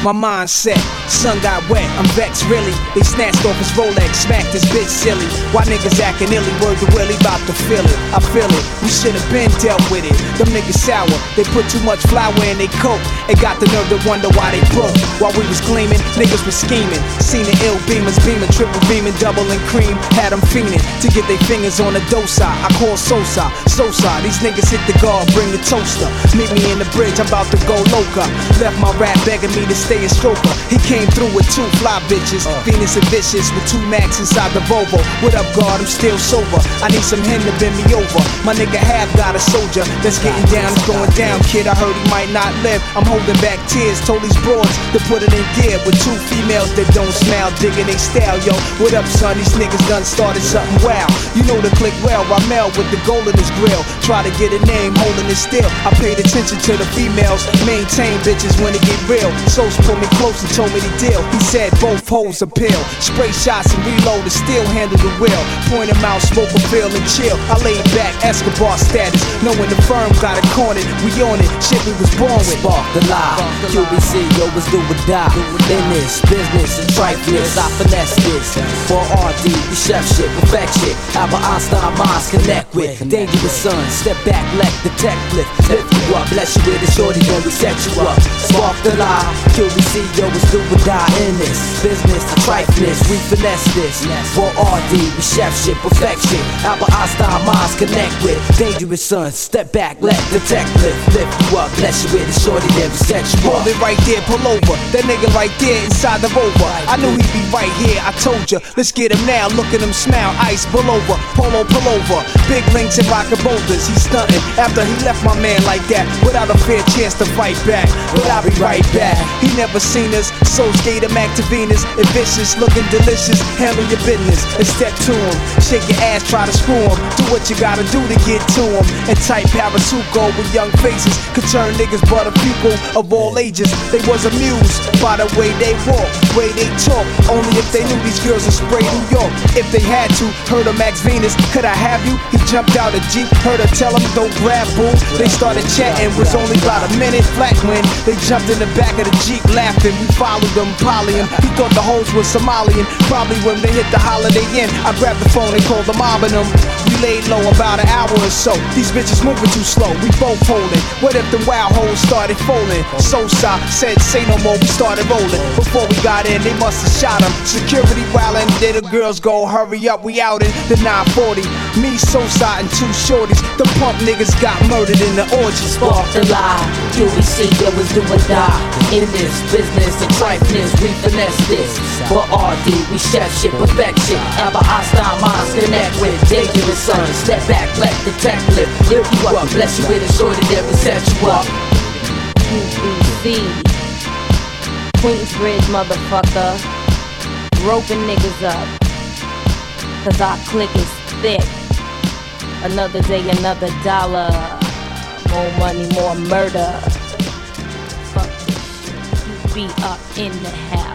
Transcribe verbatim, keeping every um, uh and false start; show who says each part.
Speaker 1: my mindset. Sun got wet, I'm vexed really. They snatched off his Rolex, smacked his bitch silly. Why niggas acting illy, word to Willie, bout to feel it. I feel it, we should've been dealt with it. Them niggas sour, they put too much flour in they coke. They got the nerve to wonder why they broke. While we was gleaming, niggas was scheming. Seen the ill beamers beaming, triple beaming, double and cream. Had them fiending to get their fingers on the dosa. I call Sosa, Sosa. These niggas hit the guard, bring the toaster. Meet me in the bridge, I'm about to go loca. Left my rap begging me to stay a stroker. He came through with two fly bitches, uh. Venus and Vicious with two Max inside the Volvo. What up, guard? I'm still sober. I need some hen to bend me over. My nigga Half got a soldier that's getting down, it's going down, kid. I heard he might not live. I'm holding back tears, told these broads to put it in gear with two females that don't smile, digging they style, yo. What up, son? These niggas done started something wild. You know the click well, Ramel with the gold in his grill. Try to get a name, holding it still. I paid attention to the females, maintain bitches when it get real. Sos pulled me close and told me the deal. He said both hoes appeal. Spray shots and reload and still handle the wheel. Point him out, smoke a feel and chill. I laid back, Escobar status. Knowing the firm got it cornered, we on it. Shit we was born with.
Speaker 2: Spark the lie. Q B C, yo, was do or die. In this business and trifleness, I finesse this. For R D, we chef shit, perfect shit. Albert Einstein minds connect with. Dangerous son, step back, let the tech lift. Lift you up, bless you with a shorty, then we set you up. Spark the lie. Q B C, yo, was do or die. In this business and trifleness, we finesse this. For R D, we chef shit, perfect shit. Albert Einstein minds connect with. Dangerous son, step back, let the tech lift. Lift you up, bless you with a shorty, then we set you up.
Speaker 1: Hold it right there, pull over. That nigga right there inside the Rover. I knew he'd be right here, I told ya. Let's get him now, look at him smile. Ice, pull over, polo, pull over. Big links and rockin' boulders, he's stuntin'. After he left my man like that, without a fair chance to fight back. But I'll be right back. He never seen us, so skate him, act to Venus. And vicious, looking delicious, handle your business. And step to him, shake your ass, try to screw him. Do what you gotta do to get to him. And type Parasuco with young faces could turn niggas but a people of all ages. They was amused by the way they walk, way they talk. Only if they knew these girls would spray New York. If they had to, heard of Max Venus, could I have you? He jumped out a Jeep, heard her tell him don't grab boo. They started chatting, was only about a minute flat when they jumped in the back of the Jeep laughing. We followed them, polying. He thought the hoes was Somalian. Probably when they hit the Holiday Inn, I grabbed the phone and called the mob and them. We laid low about an hour or so. These bitches moving too slow, we both holding. What if the wild hoes started folding? Sosa said say no more, we started rolling. Before we got in, they must have shot him. Security wildin', did the girls go hurry up, we out in the nine forty. Me, Sosa, and two shorties. The pump niggas got murdered in the orgy.
Speaker 2: Spark the lie, Q B C, yo, was do or die. In this business and trifleness, we finesse this. For R D, we chef shit, perfection. Albert Einstein minds connect with. Dangerous son, step back, let the tech lift. Lift you up, bless you with a shorty, then we set you up.
Speaker 3: Q B C, Queensbridge, motherfucker. Roping niggas up, cause our clique is thick. Another day, another dollar. More money, more murder. Fuck this shit. You be up in the house.